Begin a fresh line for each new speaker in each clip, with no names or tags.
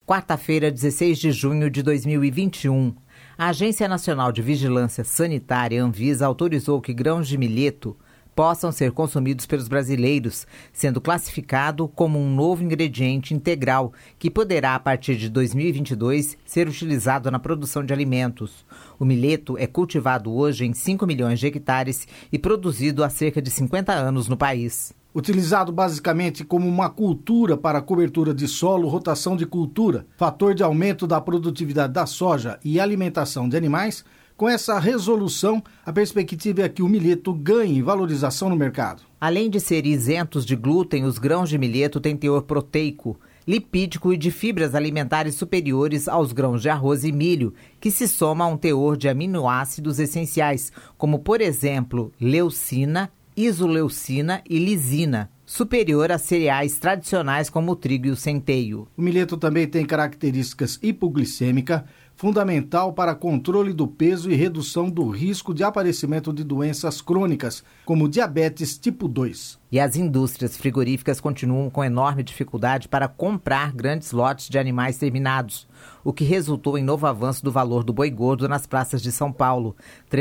quarta-feira, 16 de junho de 2021. A Agência Nacional de Vigilância Sanitária, Anvisa, autorizou que grãos de milheto possam ser consumidos pelos brasileiros, sendo classificado como um novo ingrediente integral que poderá, a partir de 2022, ser utilizado na produção de alimentos. O milheto é cultivado hoje em 5 milhões de hectares e produzido há cerca de 50 anos no país.
Utilizado basicamente como uma cultura para cobertura de solo, rotação de cultura, fator de aumento da produtividade da soja e alimentação de animais, com essa resolução, a perspectiva é que o milheto ganhe valorização no mercado.
Além de serem isentos de glúten, os grãos de milheto têm teor proteico, lipídico e de fibras alimentares superiores aos grãos de arroz e milho, que se soma a um teor de aminoácidos essenciais, como, por exemplo, leucina, isoleucina e lisina, superior a cereais tradicionais como o trigo e o centeio.
O milheto também tem características hipoglicêmicas, fundamental para controle do peso e redução do risco de aparecimento de doenças crônicas, como diabetes tipo 2.
E as indústrias frigoríficas continuam com enorme dificuldade para comprar grandes lotes de animais terminados, o que resultou em novo avanço do valor do boi gordo nas praças de São Paulo, R$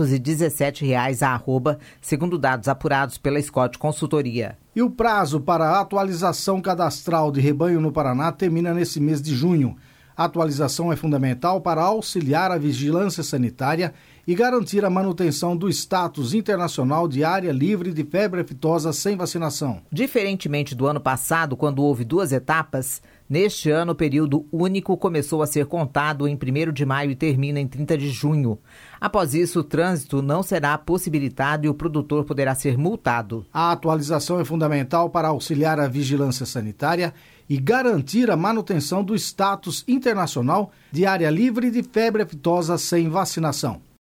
317 a arroba, segundo dados apurados pela Scott Consultoria.
E o prazo para a atualização cadastral de rebanho no Paraná termina nesse mês de junho. A atualização é fundamental para auxiliar a vigilância sanitária e garantir a manutenção do status internacional de área livre de febre aftosa sem vacinação.
Diferentemente do ano passado, quando houve 2 etapas, neste ano o período único começou a ser contado em 1º de maio e termina em 30 de junho. Após isso, o trânsito não será possibilitado e o produtor poderá ser multado.
A atualização é fundamental para auxiliar a vigilância sanitária e garantir a manutenção do status internacional de área livre de febre aftosa sem vacinação.